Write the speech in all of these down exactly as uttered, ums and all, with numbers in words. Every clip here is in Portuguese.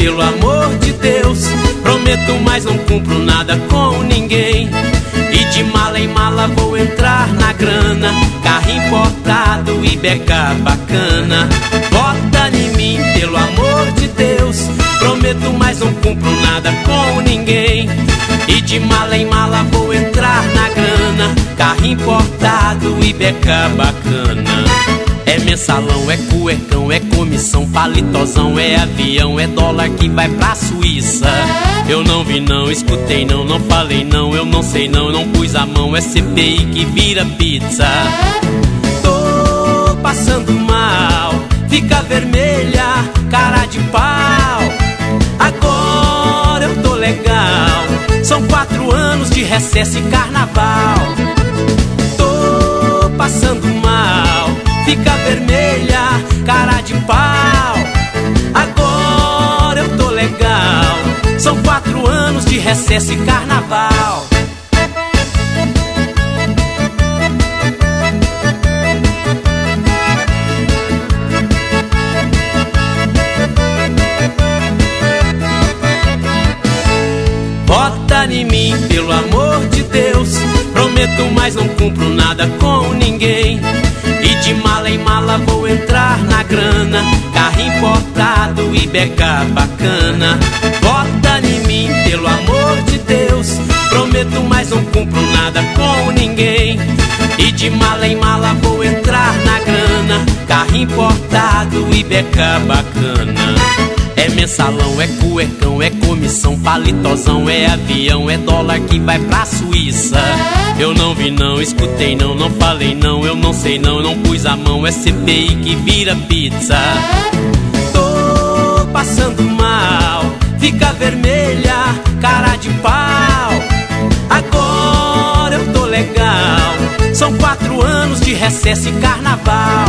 pelo amor de Deus. Prometo, mas não cumpro nada com ninguém. E de mala em mala vou entrar na grana. Carro importado e beca bacana. Vota em mim, pelo amor de Deus. Prometo, mas não cumpro nada com ninguém. E de mala em mala vou entrar na grana. Carro importado e beca bacana. É mensalão, é cuecão, é comissão, palitozão, é avião, é dólar que vai pra Suíça. Eu não vi não, escutei não, não falei não, eu não sei não, não pus a mão, é C P I que vira pizza. Tô passando mal, fica vermelha, cara de pau. Agora eu tô legal, são quatro anos de recesso e carnaval. Tô passando mal, fica vermelha, cara de pau. Agora eu tô legal, são quatro anos de recesso e carnaval. Vota em mim, pelo amor de Deus. Prometo, mas não cumpro nada com ninguém. E de mala em mala vou entrar na grana. Carro importado e beca bacana. Vota em mim, pelo amor de Deus. Prometo, mas não cumpro nada com ninguém. E de mala em mala vou entrar na grana. Carro importado e beca bacana. É mensalão, é cuecão, é comissão, palitozão, é avião, é dólar que vai pra Suíça. Eu não vi não, escutei não, não falei não, eu não sei não, não pus a mão, é C P I que vira pizza. Tô passando mal, fica vermelha, cara de pau. Agora eu tô legal, são quatro anos de recesso e carnaval.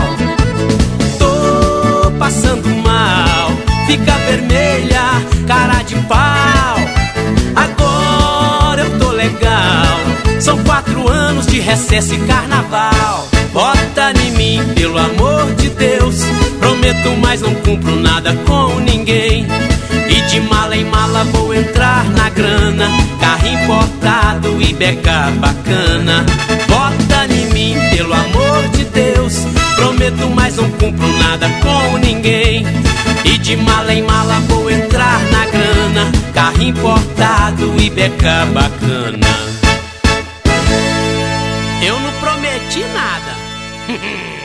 Tô passando mal, fica vermelha, cara de pau. Agora eu tô legal, são quatro anos de recesso e carnaval. Vota em mim, pelo amor de Deus. Prometo, mas não cumpro nada com ninguém. E de mala em mala vou entrar na grana. Carro importado e beca bacana. Vota em mim, pelo amor de Deus. Prometo, mas não cumpro nada com ninguém. E de mala em mala vou entrar na grana. Carro importado e beca bacana. Eu não prometi nada.